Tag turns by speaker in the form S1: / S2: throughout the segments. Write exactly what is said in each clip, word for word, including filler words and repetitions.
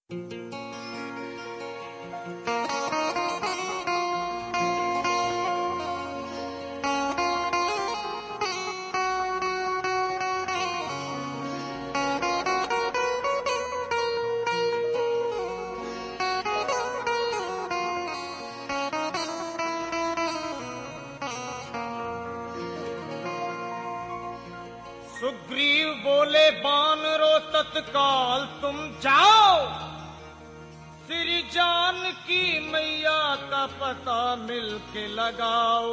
S1: सुग्रीव बोले बानरो तत्काल तुम जाओ, श्री जानकी मैया का पता मिलके लगाओ।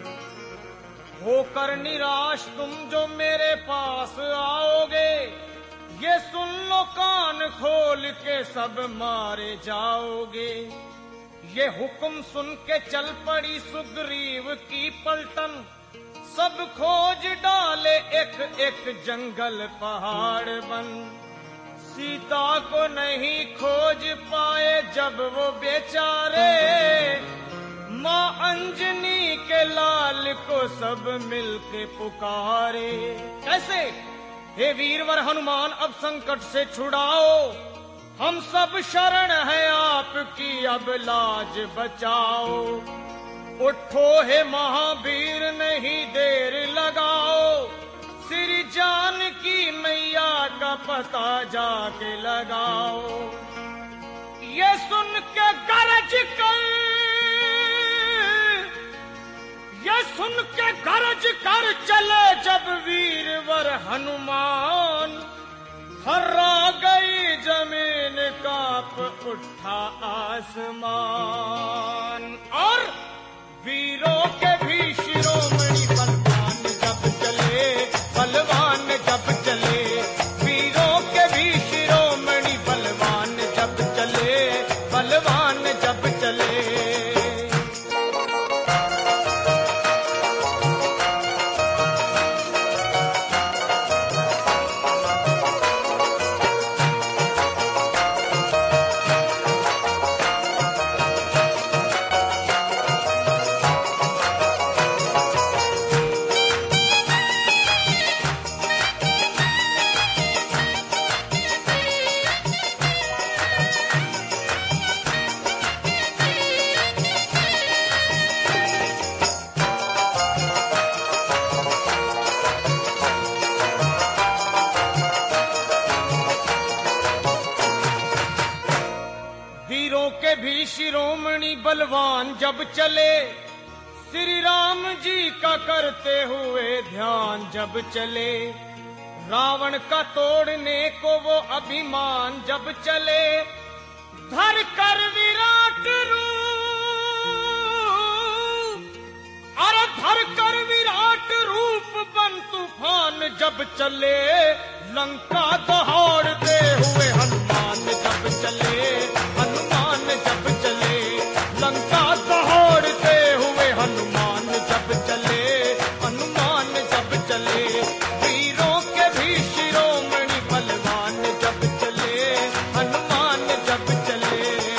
S1: होकर निराश तुम जो मेरे पास आओगे, ये सुन लो कान खोल के सब मारे जाओगे। ये हुक्म सुन के चल पड़ी सुग्रीव की पलटन, सब खोज डाले एक एक जंगल पहाड़ बन। सीता को नहीं खोज पाए जब वो बेचारे, माँ अंजनी के लाल को सब मिलके पुकारे। कैसे? हे वीरवर हनुमान अब संकट से छुड़ाओ, हम सब शरण है आपकी अब लाज बचाओ। उठो हे महावीर नहीं देर लगाओ, श्री जानकी मैया का पता जाके लगाओ। ये सुन के गरज कर, ये सुन के गरज कर चले जब वीरवर हनुमान, हर्रा गई जमीन कांप उठा आसमान। और वीरों के भी शिरोमणि बलवान जब चले, बलवान जब चले। वीरों के भी शिरोमणि बलवान जब चले, बलवान जब चले। शिरोमणि बलवान जब चले, श्री राम जी का करते हुए ध्यान जब चले। रावण का तोड़ने को वो अभिमान जब चले, धर कर विराट रूप, अरे धर कर विराट रूप बन तूफान जब चले। लंका दहाड़ते हुए हनुमान जब चले, हनुमान जब चले। लंका दहाड़ते हुए हनुमान जब चले, हनुमान जब चले। वीरों के भी शिरोमणि बलवान जब चले, हनुमान जब चले।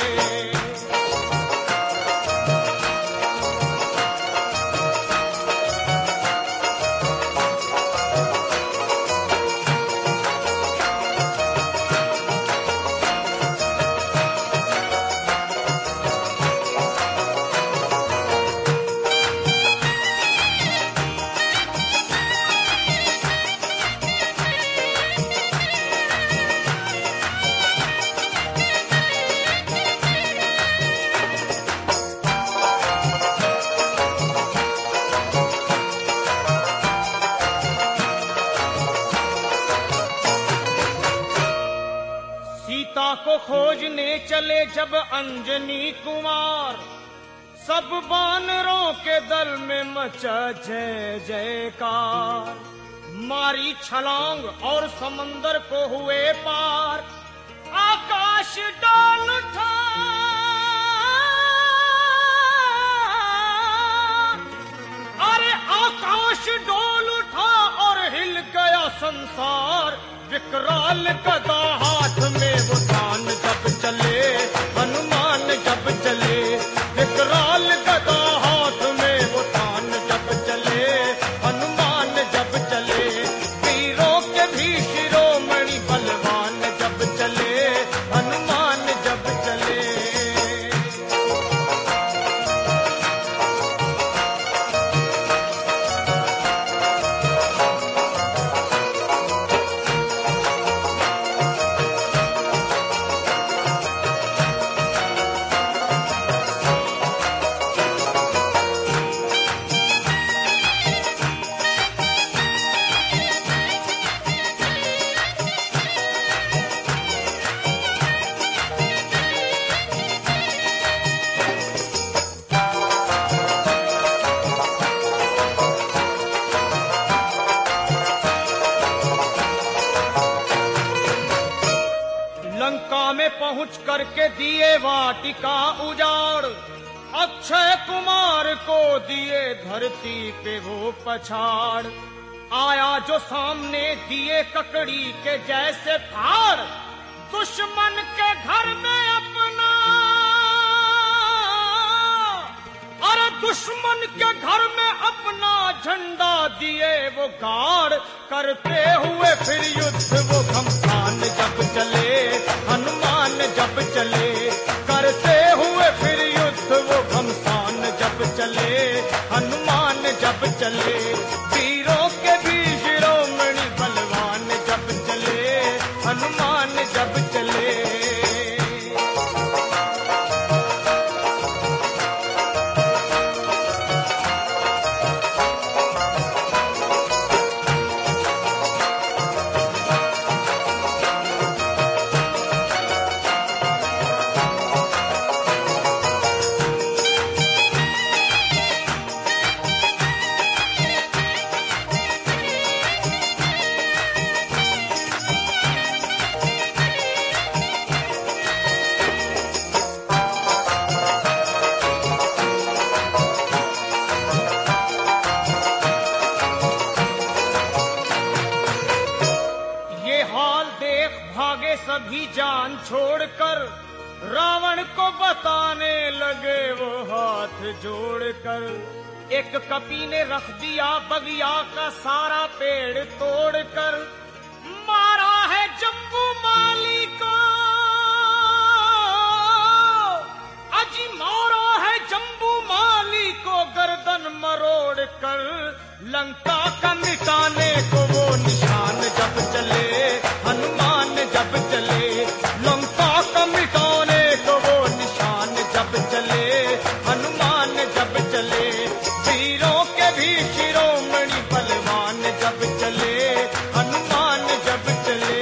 S1: को खोजने चले जब अंजनी कुमार, सब बानरों के दल में मचा जय जयकार। मारी छलांग और समंदर को हुए पार, आकाश डोल उठा, अरे आकाश डोल उठा और हिल गया संसार। विकराल गदा हाथ में वो तान जब चले, हनुमान जब चले। विकराल गदा हाथ में वो तान जब चले, हनुमान जब चले। वीरों के भी शिरोमणि बलवान जब चले। लंका में पहुंच करके दिए वाटिका उजाड़, अक्षय कुमार को दिए धरती पे वो पछाड़। आया जो सामने दिए ककड़ी के जैसे फाड़, दुश्मन के घर में अपना, अरे दुश्मन के घर में अपना झंडा दिए वो गाड़। करते हुए फिर युद्ध वो घमसान जब चले, हनुमान जब चले। करते हुए फिर युद्ध वो घमसान जब चले, हनुमान जब चले। वीरों के भी शिरोमणि बलवान जब चले, हनुमान जब चले। सभी जान छोड़कर रावण को बताने लगे वो हाथ जोड़कर। एक कपी ने रख दिया बगिया का सारा पेड़ तोड़कर, मारा है जम्बू माली को, अजी मारा है जम्बू माली को गर्दन मरोड़ कर। लंका का मिटाने को वो निशान जब चले, हनुमान जब चले। लंका का मिटाने को वो निशान जब चले, हनुमान जब चले। वीरों के भी शिरोमणि बलवान जब चले, हनुमान जब चले।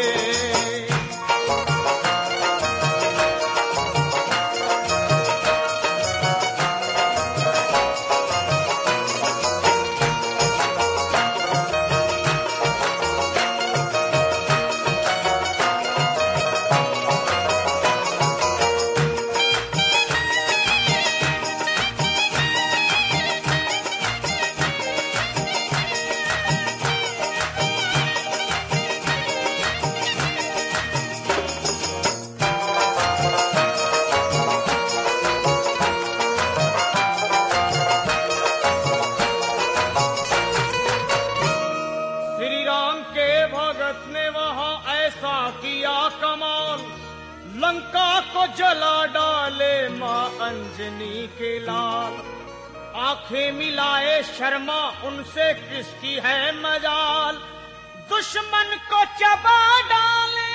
S1: लंका को जला डाले मां अंजनी के लाल। आंखें मिलाए शर्मा उनसे किसकी है मजाल, दुश्मन को चबा डाले।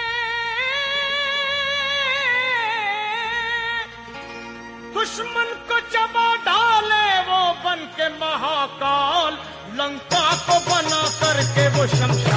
S1: दुश्मन को चबा डाले वो बन के महाकाल। लंका को बना करके वो शमशान